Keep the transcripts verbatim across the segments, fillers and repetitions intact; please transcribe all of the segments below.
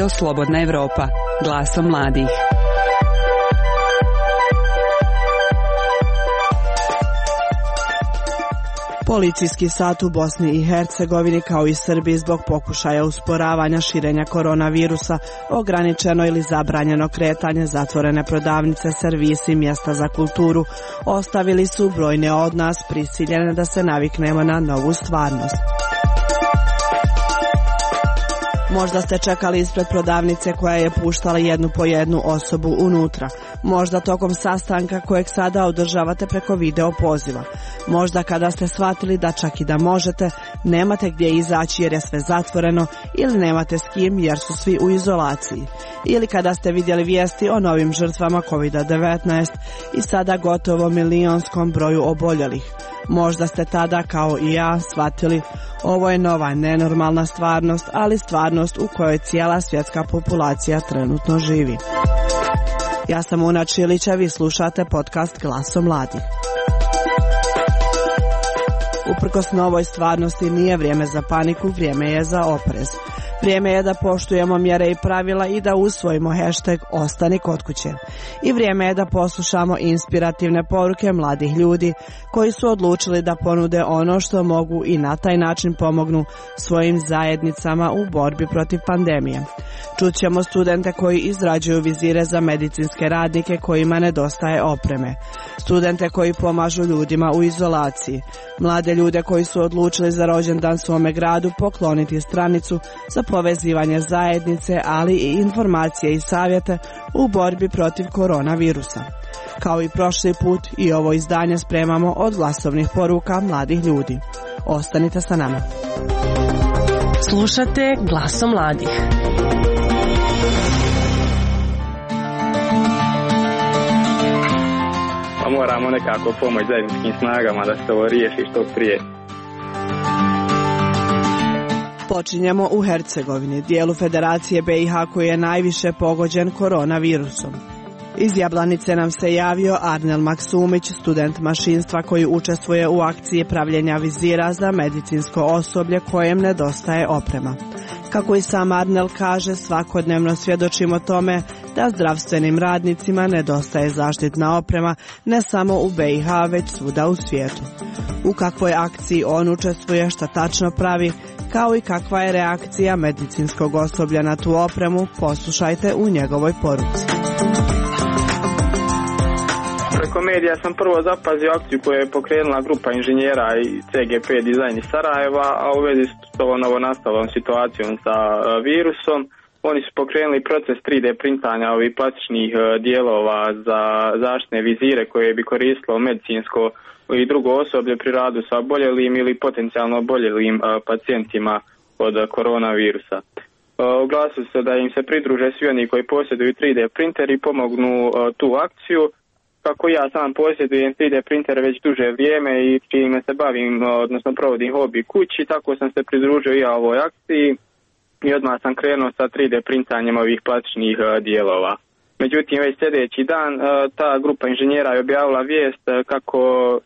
Radio Slobodna Evropa, glasom mladih. Policijski sat u Bosni i Hercegovini kao i Srbiji zbog pokušaja usporavanja širenja koronavirusa, ograničeno ili zabranjeno kretanje, zatvorene prodavnice, servisi, mjesta za kulturu, ostavili su brojne od nas prisiljene da se naviknemo na novu stvarnost. Možda ste čekali ispred prodavnice koja je puštala jednu po jednu osobu unutra. Možda tokom sastanka kojeg sada održavate preko video poziva. Možda kada ste shvatili da čak i da možete, nemate gdje izaći jer je sve zatvoreno ili nemate s kim jer su svi u izolaciji. Ili kada ste vidjeli vijesti o novim žrtvama kovid devetnaest i sada gotovo milionskom broju oboljelih. Možda ste tada, kao i ja, shvatili ovo je nova nenormalna stvarnost, ali stvarnost u kojoj cijela svjetska populacija trenutno živi. Ja sam Una Čilića, vi slušate podcast Glasom mladih. Uprkos novoj stvarnosti nije vrijeme za paniku, vrijeme je za oprez. Vrijeme je da poštujemo mjere i pravila i da usvojimo hashtag Ostani kod kuće. I vrijeme je da poslušamo inspirativne poruke mladih ljudi koji su odlučili da ponude ono što mogu i na taj način pomognu svojim zajednicama u borbi protiv pandemije. Čućemo studente koji izrađuju vizire za medicinske radnike kojima nedostaje opreme. Studente koji pomažu ljudima u izolaciji. Mlade ljude koji su odlučili za rođendan svome gradu pokloniti stranicu za povezivanje zajednice, ali i informacije i savjete u borbi protiv koronavirusa. Kao i prošli put, i ovo izdanje spremamo od glasovnih poruka mladih ljudi. Ostanite sa nama. Slušate Glasom mladih. Pa moramo nekako pomoći zajedničkim snagama da se ovo riješi što prije. Počinjemo u Hercegovini, dijelu Federacije B i H koji je najviše pogođen koronavirusom. Iz Jablanice nam se javio Arnel Maksumić, student mašinstva koji učestvuje u akciji pravljenja vizira za medicinsko osoblje kojem nedostaje oprema. Kako i sam Arnel kaže, svakodnevno svjedočimo tome da zdravstvenim radnicima nedostaje zaštitna oprema ne samo u B i H već svuda u svijetu. U kakvoj akciji on učestvuje, šta tačno pravi, kao i kakva je reakcija medicinskog osoblja na tu opremu, poslušajte u njegovoj poruci. Preko medija sam prvo zapazio akciju koju je pokrenula grupa inženjera i C G P dizajn iz Sarajeva, a u vezi s ovom novonastalom situacijom sa virusom, oni su pokrenuli proces tri D printanja ovih plastičnih dijelova za zaštitne vizire koje bi koristilo medicinsko i drugo osoblje pri radu sa oboljelim ili potencijalno oboljelim pacijentima od koronavirusa. Oglasili se da im se pridruže svi oni koji posjeduju tri D printer i pomognu tu akciju. Kako ja sam posjedujem tri D printer već duže vrijeme i čime se bavim, odnosno provodim hobi kući, tako sam se pridružio i ja ovoj akciji i odmah sam krenuo sa tri D printanjem ovih plastičnih dijelova. Međutim, već sljedeći dan ta grupa inženjera je objavila vijest kako,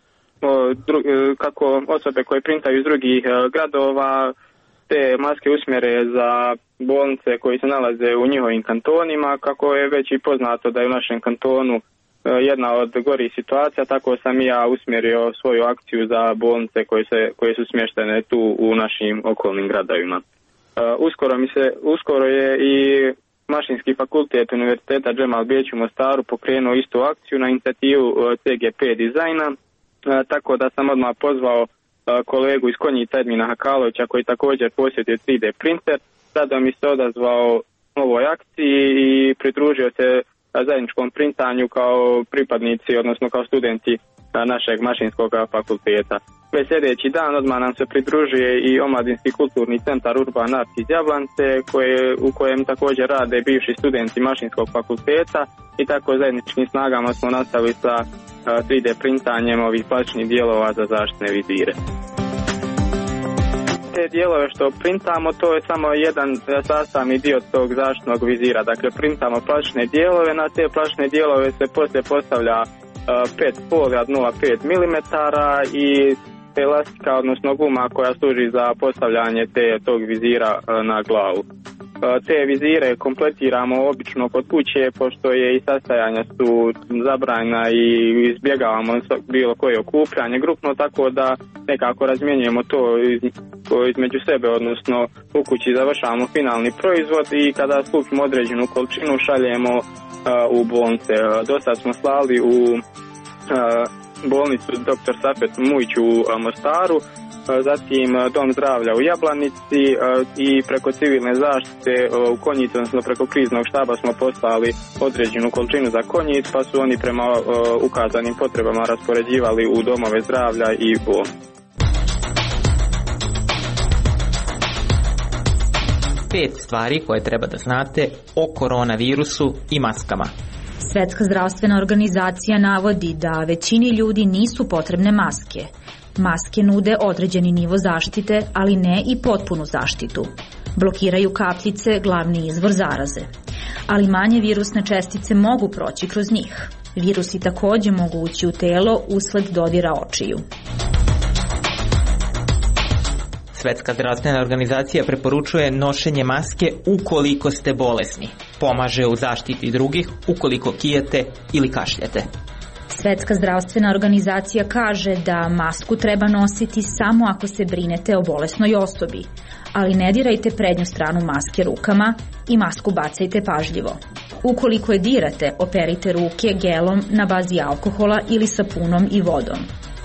kako osobe koje printaju iz drugih gradova te maske usmjere za bolnice koji se nalaze u njihovim kantonima, kako je već i poznato da je u našem kantonu jedna od gorih situacija, tako sam i ja usmjerio svoju akciju za bolnice koje, se, koje su smještene tu u našim okolnim gradovima. Uskoro, mi se, uskoro je i Mašinski fakultet Univerziteta Džemal Beč u Mostaru pokrenuo istu akciju na inicijativu C G P dizajna, tako da sam odmah pozvao kolegu iz Konjica Edmina Hakalovića koji također posjeduje tri D printer. Sada mi se odazvao ovoj akciji i pridružio se zajedničkom printanju kao pripadnici, odnosno kao studenti našeg Mašinskog fakulteta. Već sljedeći dan odmah nam se pridružuje i Omladinski kulturni centar Urban Art iz Jablance, koje, u kojem također rade bivši studenti Mašinskog fakulteta i tako zajedničkim snagama smo nastavili sa tri D printanjem ovih plastičnih dijelova za zaštitne vizire. Te dijelove što printamo, to je samo jedan sastavni dio tog zaštitnog vizira. Dakle, printamo plastične dijelove, na te plastične dijelove se poslije postavlja pet folija od nula zarez pet milimetara i elastika, odnosno guma koja služi za postavljanje te, tog vizira na glavu. te vizire kompletiramo obično kod kuće, pošto je i sastajanja su zabranjena i izbjegavamo bilo koje okupljanje grupno, tako da nekako razmjenjujemo to između sebe, odnosno u kući završavamo finalni proizvod i kada skupimo određenu količinu šaljemo u bolnice. Dosta smo slali u bolnicu doktor Safet Mujić u Mostaru, zatim Dom zdravlja u Jablanici i preko civilne zaštite u Konjicu, odnosno preko kriznog štaba smo poslali određenu količinu za Konjic, pa su oni prema ukazanim potrebama raspoređivali u domove zdravlja i bolnice. Pet stvari koje treba da znate o koronavirusu i maskama. Svetska zdravstvena organizacija navodi da većini ljudi nisu potrebne maske. Maske nude određeni nivo zaštite, ali ne i potpunu zaštitu. Blokiraju kapljice, glavni izvor zaraze. Ali manje virusne čestice mogu proći kroz njih. Virusi također mogu ući u telo usled dodira očiju. Svetska zdravstvena organizacija preporučuje nošenje maske ukoliko ste bolesni. Pomaže u zaštiti drugih ukoliko kijete ili kašljete. Svetska zdravstvena organizacija kaže da masku treba nositi samo ako se brinete o bolesnoj osobi, ali ne dirajte prednju stranu maske rukama i masku bacajte pažljivo. Ukoliko je dirate, operite ruke gelom na bazi alkohola ili sapunom i vodom.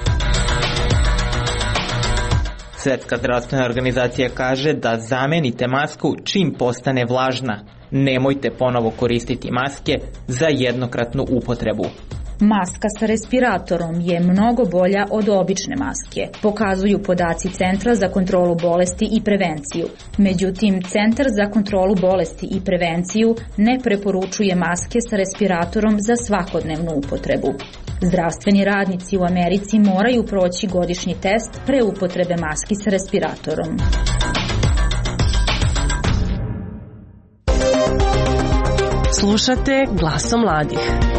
Svetska zdravstvena organizacija kaže da zamenite masku čim postane vlažna. Nemojte ponovo koristiti maske za jednokratnu upotrebu. Maska sa respiratorom je mnogo bolja od obične maske, pokazuju podaci Centra za kontrolu bolesti i prevenciju. Međutim, Centar za kontrolu bolesti i prevenciju ne preporučuje maske sa respiratorom za svakodnevnu upotrebu. Zdravstveni radnici u Americi moraju proći godišnji test pre upotrebe maski sa respiratorom. Slušate Glasom mladih.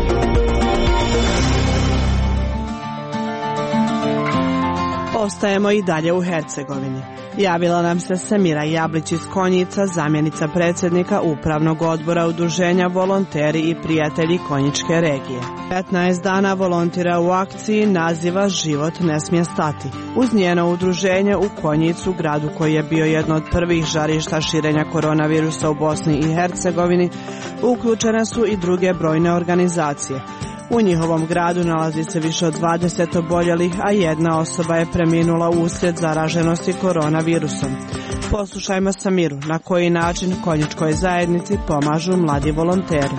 Ostajemo i dalje u Hercegovini. Javila nam se Samira Jablić iz Konjica, zamjenica predsjednika Upravnog odbora Udruženja Volonteri i prijatelji Konjičke regije. petnaest dana volontira u akciji naziva Život ne smije stati. Uz njeno udruženje u Konjicu, gradu koji je bio jedno od prvih žarišta širenja koronavirusa u Bosni i Hercegovini, uključene su i druge brojne organizacije. U njihovom gradu nalazi se više od dvadeset oboljelih, a jedna osoba je preminula uslijed zaraženosti koronavirusom. Poslušajmo Samiru na koji način konjičkoj zajednici pomažu mladi volonteri.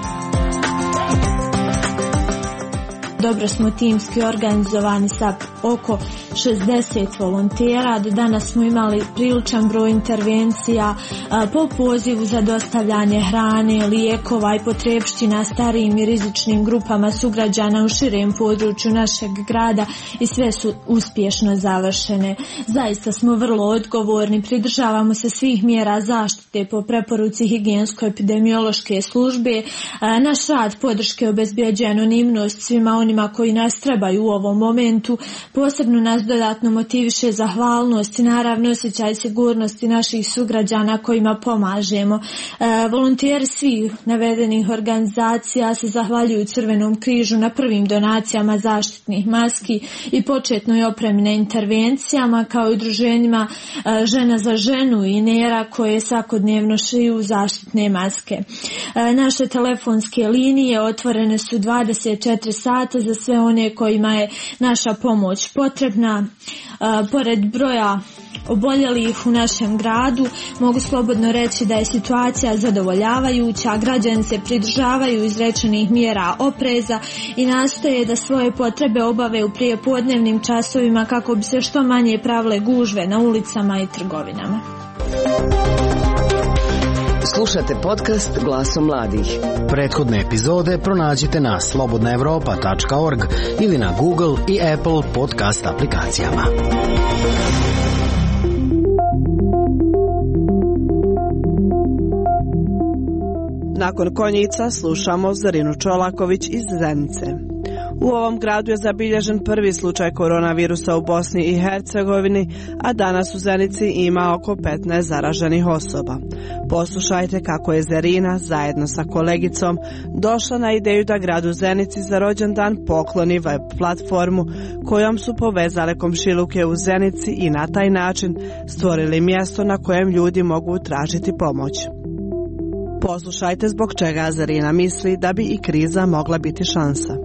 Dobro smo timski organizovani sa oko šezdeset volontera. Do danas smo imali priličan broj intervencija po pozivu za dostavljanje hrane, lijekova i potrepština starijim i rizičnim grupama sugrađana u širem području našeg grada i sve su uspješno završene. Zaista smo vrlo odgovorni, pridržavamo se svih mjera zaštite po preporuci higijensko-epidemiološke službe. Naš rad podrške obezbjeđuje anonimnost svima onima koji nas trebaju u ovom momentu. Posebno nas dodatno motiviše zahvalnost i naravno osjećaj sigurnosti naših sugrađana kojima pomažemo. E, volonteri svih navedenih organizacija se zahvaljuju Crvenom križu na prvim donacijama zaštitnih maski i početnoj opremi na intervencijama, kao i udruženjima e, Žena za ženu i Nera koje svakodnevno šiju zaštitne maske. E, naše telefonske linije otvorene su dvadeset četiri sata za sve one kojima je naša pomoć potrebna. E, pored broja oboljelih u našem gradu, mogu slobodno reći da je situacija zadovoljavajuća, građani se pridržavaju izrečenih mjera opreza i nastoje da svoje potrebe obave u prijepodnevnim časovima kako bi se što manje pravile gužve na ulicama i trgovinama. Slušate podcast Glasom mladih. Prethodne epizode pronađite na slobodna evropa tačka org ili na Google i Apple podcast aplikacijama. Nakon Konjica slušamo Zarinu Čolaković iz Zenice. U ovom gradu je zabilježen prvi slučaj koronavirusa u Bosni i Hercegovini, a danas u Zenici ima oko petnaest zaraženih osoba. Poslušajte kako je Zerina zajedno sa kolegicom došla na ideju da gradu Zenici za rođendan pokloni web platformu kojom su povezale komšiluke u Zenici i na taj način stvorili mjesto na kojem ljudi mogu tražiti pomoć. Poslušajte zbog čega Zerina misli da bi i kriza mogla biti šansa.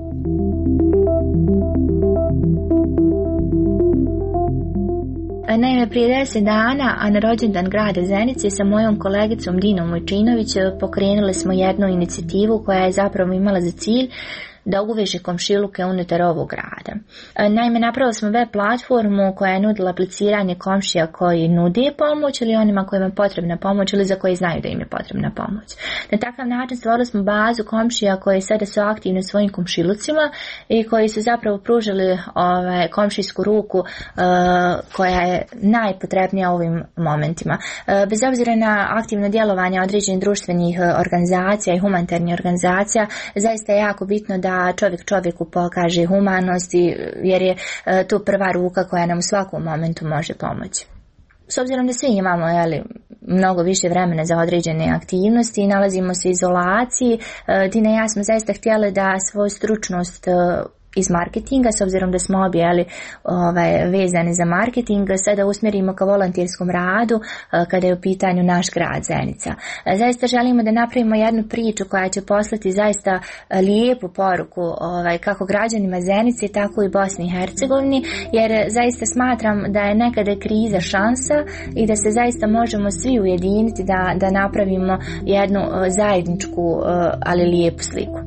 Naime, prije deset dana, a na rođendan grada Zenice, sa mojom kolegicom Dinom Mojčinović pokrenuli smo jednu inicijativu koja je zapravo imala za cilj da uveže komšiluke unutar ovog grada. Naime, napravili smo web platformu koja je nudila apliciranje komšija koji nude pomoć ili onima kojima je potrebna pomoć ili za koji znaju da im je potrebna pomoć. Na takav način stvorili smo bazu komšija koji sada su aktivni u svojim komšilucima i koji su zapravo pružili ovaj, komšijsku ruku uh, koja je najpotrebnija u ovim momentima. Uh, bez obzira na aktivno djelovanje određenih društvenih organizacija i humanitarnih organizacija, zaista je jako bitno da da čovjek čovjeku pokaže humanost, jer je to prva ruka koja nam u svakom momentu može pomoći. S obzirom da svi imamo jeli, mnogo više vremena za određene aktivnosti i nalazimo se u izolaciji, Dina i ja smo zaista htjeli da svoju stručnost iz marketinga, s obzirom da smo obje jeli, ovaj, vezani za marketing, sada usmjerimo ka volonterskom radu kada je u pitanju naš grad Zenica. Zaista želimo da napravimo jednu priču koja će poslati zaista lijepu poruku ovaj, kako građanima Zenice, tako i Bosni i Hercegovini, jer zaista smatram da je nekada kriza šansa i da se zaista možemo svi ujediniti da, da napravimo jednu zajedničku, ali lijepu sliku.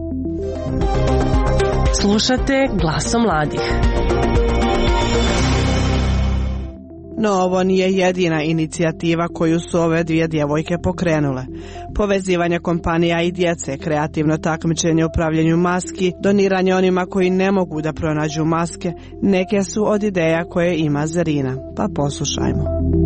Slušate Glasom mladih. No ovo nije jedina inicijativa koju su ove dvije djevojke pokrenule. Povezivanje kompanija i djece, kreativno takmičenje u pravljenju maski, doniranje onima koji ne mogu da pronađu maske, neke su od ideja koje ima Zerina. Pa poslušajmo.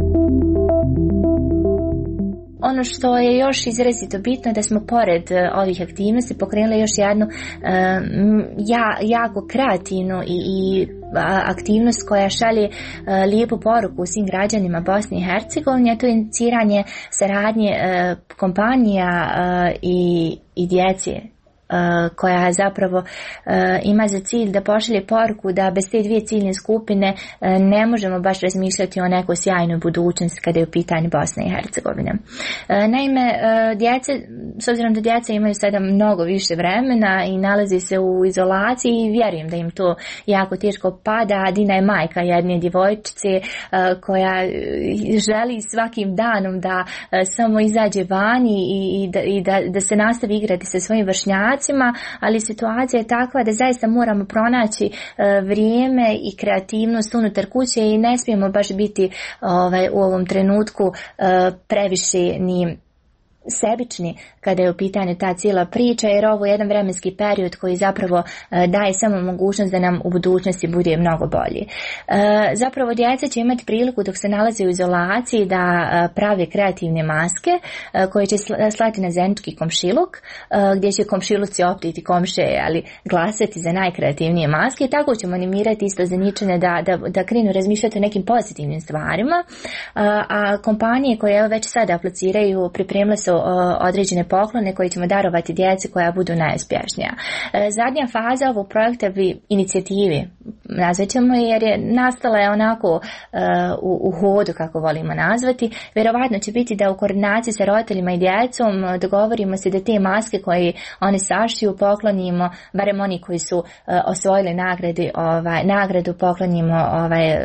Ono što je još izrazito bitno da smo pored ovih aktivnosti pokrenuli još jednu um, ja, jako kreativnu i, i aktivnost koja šalje uh, lijepu poruku svim građanima Bosne i Hercegovine, to je iniciranje saradnje uh, kompanija uh, i, i djece. Uh, koja zapravo uh, ima za cilj da pošalje poruku da bez te dvije ciljne skupine uh, ne možemo baš razmišljati o nekoj sjajnoj budućnosti kada je u pitanju Bosne i Hercegovine. Uh, naime, uh, djece, s obzirom da djeca imaju sada mnogo više vremena i nalazi se u izolaciji i vjerujem da im to jako teško pada. Dina je majka jedne djevojčice uh, koja želi svakim danom da uh, samo izađe vani i, i, da, i da, da se nastavi igrati sa svojim vršnjacima, ali situacija je takva da zaista moramo pronaći uh, vrijeme i kreativnost unutar kuće i ne smijemo baš biti ovaj, u ovom trenutku uh, previše ni sebični kada je u pitanju ta cijela priča, jer ovo je jedan vremenski period koji zapravo uh, daje samo mogućnost da nam u budućnosti bude mnogo bolji. Uh, zapravo djeca će imati priliku dok se nalaze u izolaciji da uh, prave kreativne maske uh, koje će slati na zenički komšiluk, uh, gdje će komšiluci optiti komše, ali glasati za najkreativnije maske i tako ćemo animirati isto Zeničane da, da, da krenu razmišljati o nekim pozitivnim stvarima, uh, a kompanije koje evo već sada apliciraju pripremile su određene poklone koje ćemo darovati djeci koja budu najuspješnija. Zadnja faza ovog projekta bi inicijative, nazvaćemo, jer je nastala je onako uh, u, u hodu, kako volimo nazvati. Vjerovatno će biti da u koordinaciji sa roditeljima i djecom dogovorimo se da te maske koje oni sašiju poklonimo, barem oni koji su uh, osvojili nagrade, ovaj, nagradu poklonimo ovaj,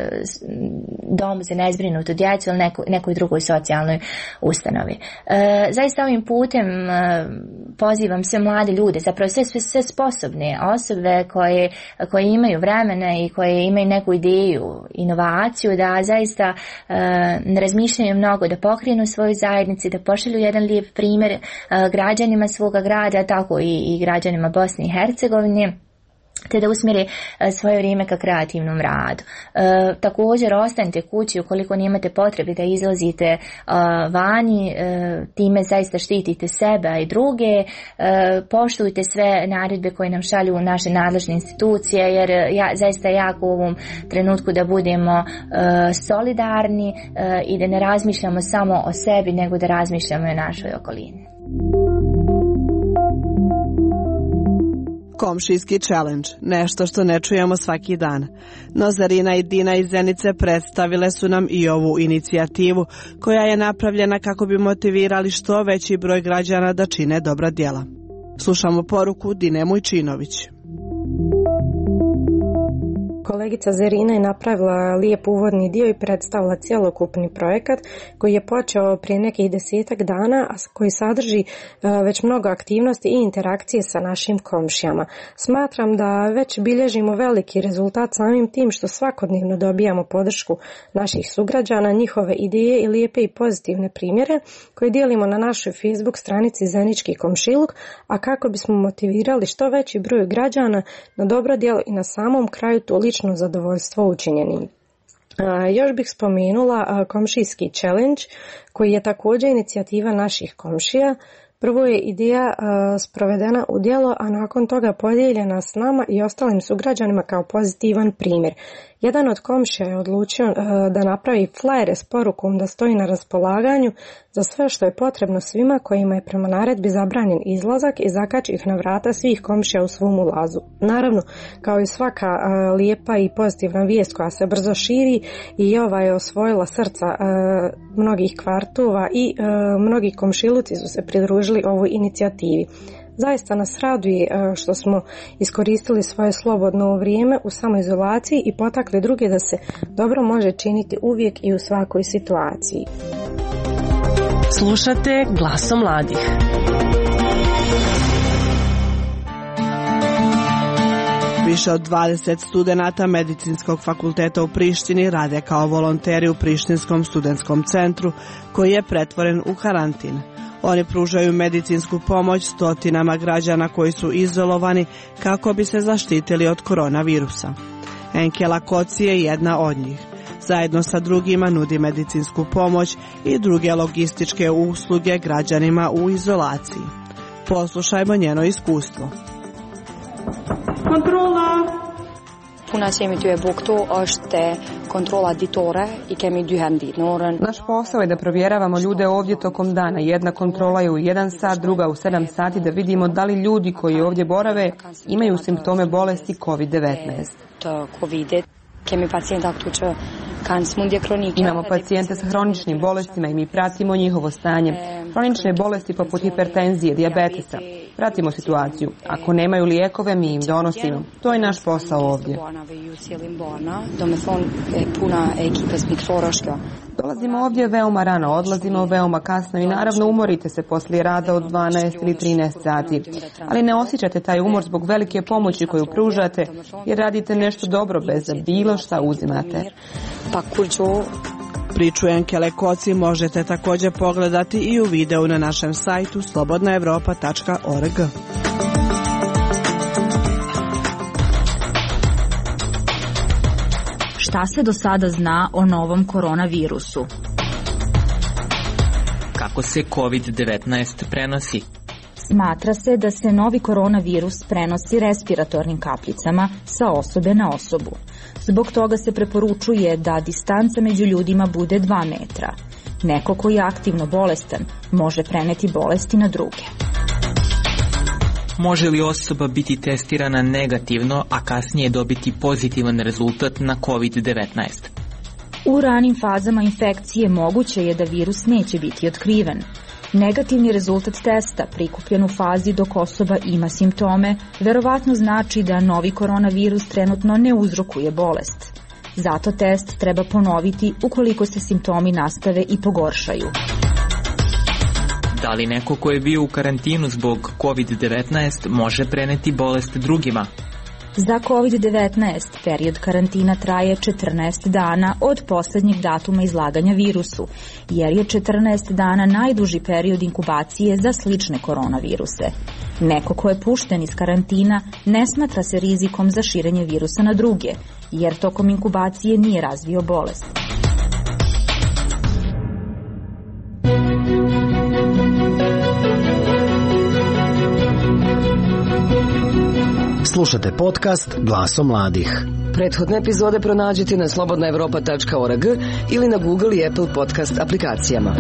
domu za nezbrinutu djecu ili neko, nekoj drugoj socijalnoj ustanovi. Uh, zaista ovim putem uh, pozivam sve mlade ljude, zapravo sve, sve, sve sposobne osobe koje, koje imaju vremena i koje imaju neku ideju, inovaciju, da zaista uh, ne razmišljaju mnogo, da pokrenu svoju zajednici, da pošalju jedan lijep primjer uh, građanima svoga grada, tako i, i građanima Bosne i Hercegovine. te da usmjere svoje vrijeme ka kreativnom radu. E, također ostanite kući ukoliko nemate potrebe da izlazite e, vani, e, time zaista štitite sebe i druge, e, poštujte sve naredbe koje nam šalju naše nadležne institucije, jer ja, zaista jako u ovom trenutku da budemo e, solidarni e, i da ne razmišljamo samo o sebi, nego da razmišljamo i o našoj okolini. Komšijski challenge, nešto što ne čujemo svaki dan. No Zarina i Dina iz Zenice predstavile su nam i ovu inicijativu koja je napravljena kako bi motivirali što veći broj građana da čine dobra djela. Slušamo poruku Dine Mujčinović. Kolegica Zarina je napravila lijep uvodni dio i predstavila cjelokupni projekat koji je počeo prije nekih desetak dana, a koji sadrži već mnogo aktivnosti i interakcije sa našim komšijama. Smatram da već bilježimo veliki rezultat samim tim što svakodnevno dobijamo podršku naših sugrađana, njihove ideje i lijepe i pozitivne primjere koje dijelimo na našoj Facebook stranici Zenički komšiluk, a kako bismo motivirali što veći broj građana na dobro djelo i na samom kraju tu lično zadovoljstvo učinjenim. A, još bih spomenula a, komšijski challenge koji je također inicijativa naših komšija. Prvo je ideja a, sprovedena u djelo, a nakon toga podijeljena s nama i ostalim sugrađanima kao pozitivan primjer. Jedan od komšija je odlučio a, da napravi flajere s porukom da stoji na raspolaganju za sve što je potrebno svima kojima je prema naredbi zabranjen izlazak i zakači ih na vrata svih komšija u svom ulazu. Naravno, kao i svaka a, lijepa i pozitivna vijest koja se brzo širi, i ova je osvojila srca a, mnogih kvartova i a, mnogi komšiluci su se pridružili ovoj inicijativi. Zaista nas raduje što smo iskoristili svoje slobodno vrijeme u samoizolaciji i potakli druge da se dobro može činiti uvijek i u svakoj situaciji. Slušate Glasom mladih. Više od dvadeset studenata Medicinskog fakulteta u Prištini rade kao volonteri u Prištinskom studentskom centru koji je pretvoren u karantin. Oni pružaju medicinsku pomoć stotinama građana koji su izolovani kako bi se zaštitili od koronavirusa. Enkela Koci je jedna od njih. Zajedno sa drugima nudi medicinsku pomoć i druge logističke usluge građanima u izolaciji. Poslušajmo njeno iskustvo. Kontrola! Punasjemi tu je buktu ošte kontrola ditore i kemi duhendi. Naš posao je da provjeravamo ljude ovdje tokom dana. Jedna kontrola je u jedan sat, druga u sedam sati, da vidimo da li ljudi koji ovdje borave imaju simptome bolesti kovid devetnaest. Imamo pacijente sa hroničnim bolestima i mi pratimo njihovo stanje. Hronične bolesti poput hipertenzije, dijabetesa. Pratimo situaciju. Ako nemaju lijekove, mi im donosimo. To je naš posao ovdje. Dolazimo ovdje veoma rano, odlazimo veoma kasno i naravno umorite se poslije rada od dvanaest ili trinaest sati. Ali ne osjećate taj umor zbog velike pomoći koju pružate, jer radite nešto dobro bez da bilo šta uzimate. Priču Enkele Koci možete također pogledati i u videu na našem sajtu slobodna evropa tačka org. Šta se do sada zna o novom koronavirusu? Kako se kovid devetnaest prenosi? Smatra se da se novi koronavirus prenosi respiratornim kapljicama sa osobe na osobu. Zbog toga se preporučuje da distanca među ljudima bude dva metra. Neko koji je aktivno bolestan može preneti bolesti na druge. Može li osoba biti testirana negativno, a kasnije dobiti pozitivan rezultat na kovid devetnaest? U ranim fazama infekcije moguće je da virus neće biti otkriven. Negativni rezultat testa prikupljen u fazi dok osoba ima simptome verovatno znači da novi koronavirus trenutno ne uzrokuje bolest. Zato test treba ponoviti ukoliko se simptomi nastave i pogoršaju. Da li neko ko je bio u karantinu zbog kovid devetnaest može preneti bolest drugima? Za kovid devetnaest period karantina traje četrnaest dana od poslednjeg datuma izlaganja virusu, jer je četrnaest dana najduži period inkubacije za slične koronaviruse. Neko ko je pušten iz karantina ne smatra se rizikom za širenje virusa na druge, jer tokom inkubacije nije razvio bolest. Slušate podcast Glasom mladih. Prethodne epizode pronađite na slobodna evropa tačka org ili na Google i Apple podcast aplikacijama.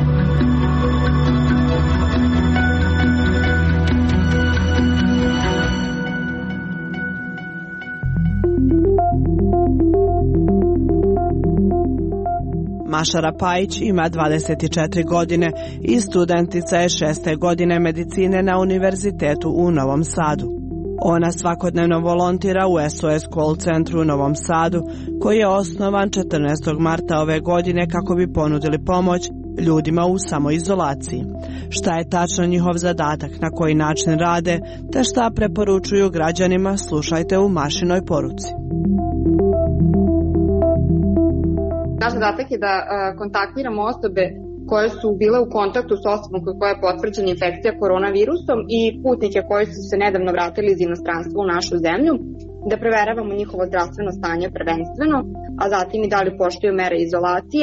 Maša Rapajić ima dvadeset četiri godine i studentica je šeste godine medicine na Univerzitetu u Novom Sadu. Ona svakodnevno volontira u S O S call centru u Novom Sadu, koji je osnovan četrnaestog marta ove godine kako bi ponudili pomoć ljudima u samoizolaciji. Šta je tačno njihov zadatak, na koji način rade, te šta preporučuju građanima, slušajte u Mašinoj poruci. Naš zadatak je da kontaktiramo osobe koje su bile u kontaktu s osobom koja je potvrđena infekcija koronavirusom i putnike koji su se nedavno vratili iz inostranstva u našu zemlju, da preveravamo njihovo zdravstveno stanje prvenstveno, a zatim i da li poštuju mere izolacije,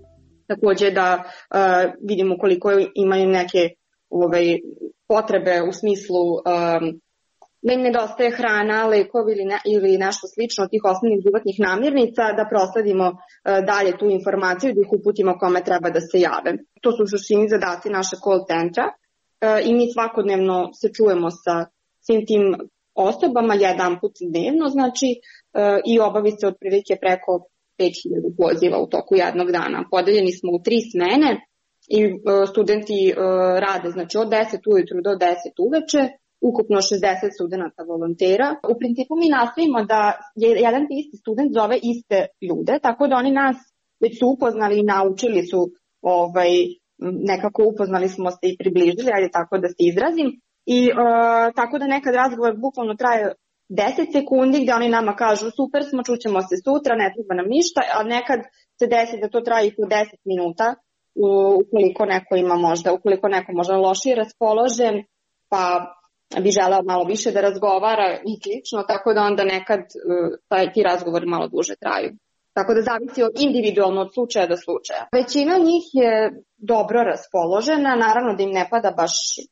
takođe da uh, vidimo koliko imaju neke ovaj, potrebe u smislu um, da im nedostaje hrana, lekovi ili, ne, ili nešto slično od tih osnovnih životnih namirnica, da prosledimo uh, dalje tu informaciju, da ih uputimo kome treba da se jave. To su suštini zadaci naše call centra uh, i mi svakodnevno se čujemo sa svim tim osobama jedan put dnevno, znači uh, i obavi se otprilike preko pet hiljada poziva u toku jednog dana. Podeljeni smo u tri smene i uh, studenti uh, rade znači od deset ujutru do deset uveče, ukupno šezdeset studenta volontera. U principu mi nastavimo da je jedan te isti student zove iste ljude, tako da oni nas već su upoznali i naučili su, ovaj, nekako upoznali smo se i približili, ali tako da se izrazim. I uh, tako da nekad razgovor bukvalno traje deset sekundi gde oni nama kažu super smo, čućemo se sutra, ne treba nam ništa, a nekad se desi da to traje i po deset minuta ukoliko neko ima možda, ukoliko neko možda lošije raspoložen, pa bi želeo malo više da razgovara i slično, tako da onda nekad taj, ti razgovori malo duže traju. Tako da zavisi od individualno od slučaja do slučaja. Većina njih je dobro raspoložena, naravno da im ne pada baš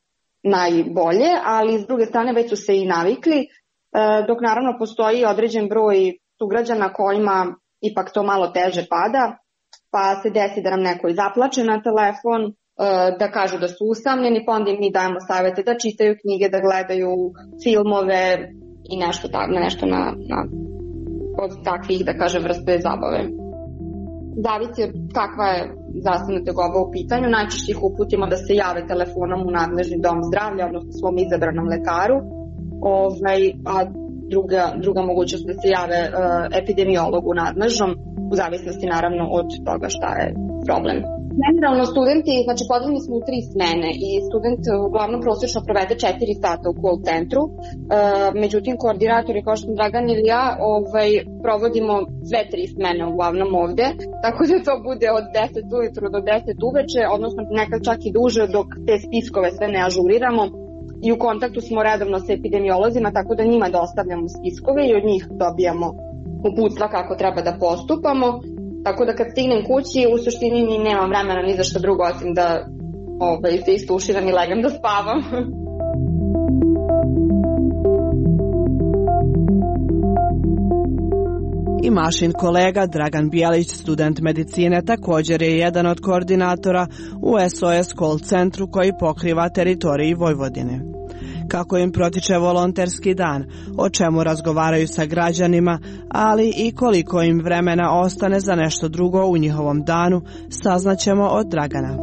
najbolje, ali s druge strane već su se i navikli, dok naravno postoji određen broj sugrađana kojima ipak to malo teže pada, pa se desi da nam neko i zaplače na telefon, da kažu da su usamljeni, pa onda im mi dajemo savete da čitaju knjige, da gledaju filmove i nešto, nešto na, na, od takvih, da kaže, vrste zabave. Zavisi od kakva je zdravstvena tegoba u pitanju, najčešće ih uputimo da se jave telefonom u nadležni dom zdravlja, odnosno svom izabranom lekaru, ovaj, a druga, druga mogućnost da se jave uh, epidemiologu nadležnom, u zavisnosti naravno od toga šta je problem. Generalno studenti, znači podeljeni smo u tri smene i student uglavnom prosječno provede četiri sata u call centru, e, međutim koordinatori kao što sam Dragan ili ja ovaj, provodimo sve tri smene uglavnom ovde, tako da to bude od deset ujutru do deset uveče, odnosno nekad čak i duže dok te spiskove sve ne ažuriramo i u kontaktu smo redovno sa epidemiolozima, tako da njima dostavljamo spiskove i od njih dobijamo uputstva kako treba da postupamo. Tako da kad stignem kući, u suštini ni nemam vremena ni za što drugo, osim da ovaj, se istuširam i legam da spavam. I Mašin kolega Dragan Bijelić, student medicine, također je jedan od koordinatora u S O S call centru koji pokriva teritoriji Vojvodine. Kako im protiče volonterski dan, o čemu razgovaraju sa građanima, ali i koliko im vremena ostane za nešto drugo u njihovom danu, saznaćemo od Dragana.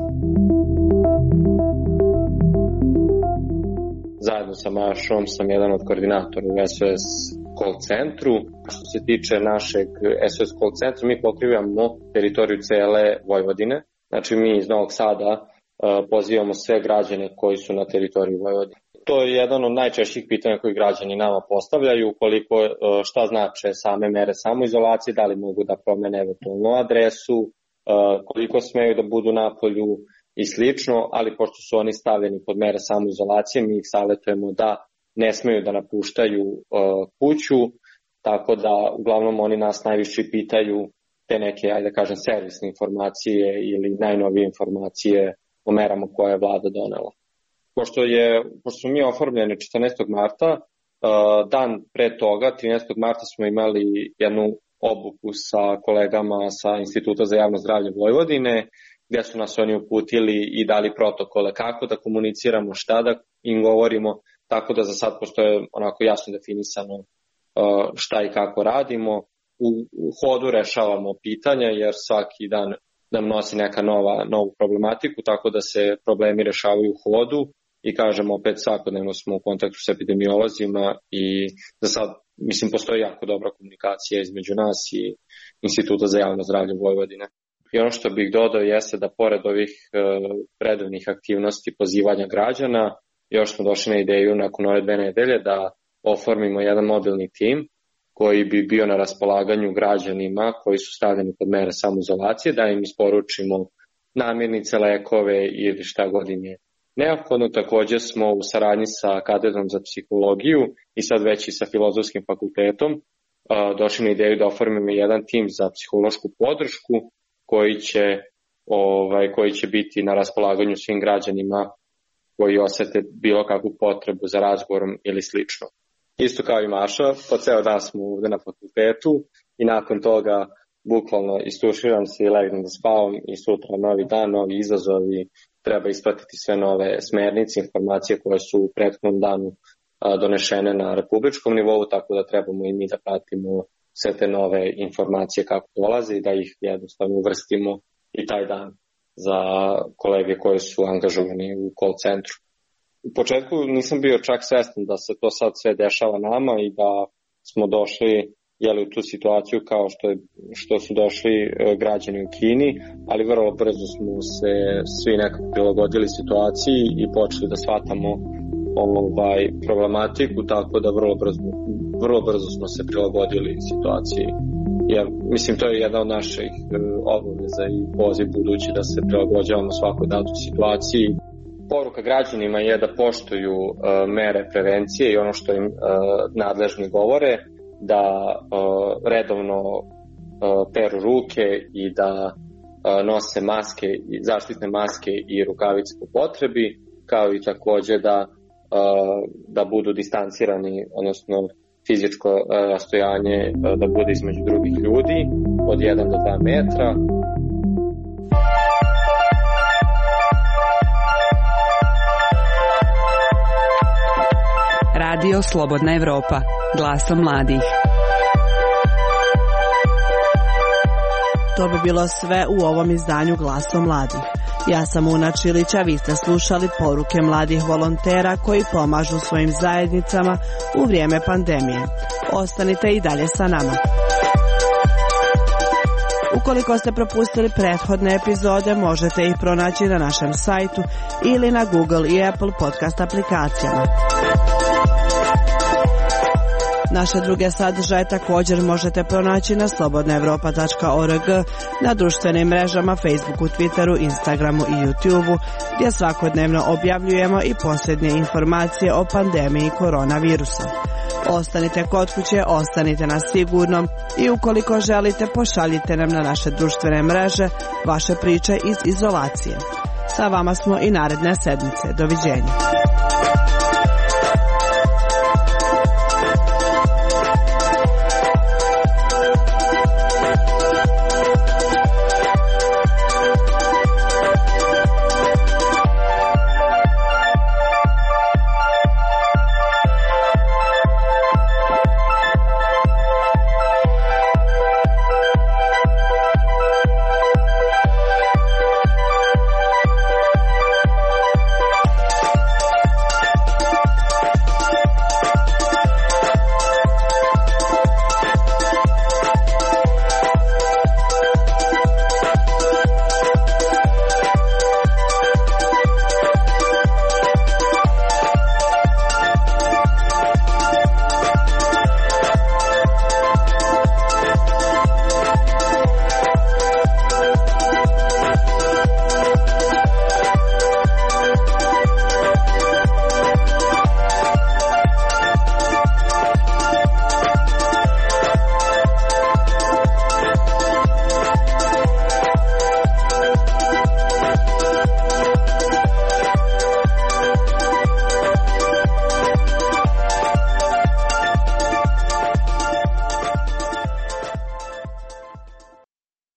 Zajedno sa Mašom sam jedan od koordinatora u S O S call centru. Što se tiče našeg S O S call centra, mi pokrivamo teritoriju cele Vojvodine. Znači mi iz Novog Sada pozivamo sve građane koji su na teritoriji Vojvodine. to je jedan od najčešćih pitanja koji građani nama postavljaju, koliko, šta znače same mere samoizolacije, da li mogu da promene eventualno adresu, koliko smeju da budu na polju i slično, ali pošto su oni stavljeni pod mere samoizolacije, mi ih savjetujemo da ne smeju da napuštaju kuću, tako da uglavnom oni nas najviše pitaju te neke, ajde da kažem, servisne informacije ili najnovije informacije o merama koje je vlada donela. Pošto, je, pošto smo mi oformljeni četrnaestog marta, dan pre toga, trinaestog marta smo imali jednu obuku sa kolegama sa Instituta za javno zdravlje Vojvodine, gdje su nas oni uputili i dali protokole kako da komuniciramo, šta da im govorimo, tako da za sad postoje onako jasno definisano šta i kako radimo. U, u hodu rešavamo pitanja jer svaki dan nam nosi neka nova, novu problematiku, tako da se problemi rešavaju u hodu i kažemo opet svakodnevno smo u kontaktu s epidemiolozima i za sad mislim postoji jako dobra komunikacija između nas i Instituta za javno zdravlje Vojvodine. I ono što bih dodao jeste da pored ovih e, redovnih aktivnosti pozivanja građana, još smo došli na ideju nakon ove dve nedelje da oformimo jedan mobilni tim koji bi bio na raspolaganju građanima koji su stavljeni pod mere samoizolacije, da im isporučimo namirnice, lekove ili šta god im je neophodno. Također smo u saradnji sa katedrom za psihologiju i sad već i sa filozofskim fakultetom došli na ideju da oformimo jedan tim za psihološku podršku koji će, ovaj, koji će biti na raspolaganju svim građanima koji osete bilo kakvu potrebu za razgovorom ili slično. Isto kao i Maša, po ceo dan smo ovde na fakultetu i nakon toga bukvalno istuširam se i legnem da spavam i sutra novi dan, novi izazovi, treba ispratiti sve nove smernice, informacije koje su u prethodnom danu a, donešene na republičkom nivou, tako da trebamo i mi da pratimo sve te nove informacije kako dolaze i da ih jednostavno uvrstimo i taj dan za kolege koji su angažovani u call centru. U početku nisam bio čak svestan da se to sad sve dešava nama i da smo došli jeli, u tu situaciju kao što, je, što su došli e, građani u Kini, ali vrlo brzo smo se svi nekako prilagodili situaciji i počeli da shvatamo ovaj, problematiku, tako da vrlo brzo, vrlo brzo smo se prilagodili situaciji. Jer, mislim, to je jedna od naših e, obaveza i poziv budući da se prilagođavamo svakoj datoj situaciji. Poruka građanima je da poštuju uh, mere prevencije i ono što im uh, nadležni govore, da uh, redovno uh, peru ruke i da uh, nose maske, zaštitne maske i rukavice po potrebi, kao i također da, uh, da budu distancirani, odnosno fizičko uh, rastojanje uh, da bude između drugih ljudi od jedan do dva metra. Radio Slobodna Evropa, glasom mladih. To bi bilo sve u ovom izdanju Glasom mladih. Ja sam Una Čilić, a vi ste slušali poruke mladih volontera koji pomažu svojim zajednicama u vrijeme pandemije. Ostanite i dalje sa nama. Ukoliko ste propustili prethodne epizode, možete ih pronaći na našem sajtu ili na Google i Apple podcast aplikacijama. Naše druge sadržaje također možete pronaći na slobodna evropa tačka org, na društvenim mrežama Facebooku, Twitteru, Instagramu i YouTubeu, gdje svakodnevno objavljujemo i posljednje informacije o pandemiji koronavirusa. Ostanite kod kuće, ostanite na sigurnom i ukoliko želite, pošaljite nam na naše društvene mreže vaše priče iz izolacije. Sa vama smo i naredne sedmice. Doviđenja.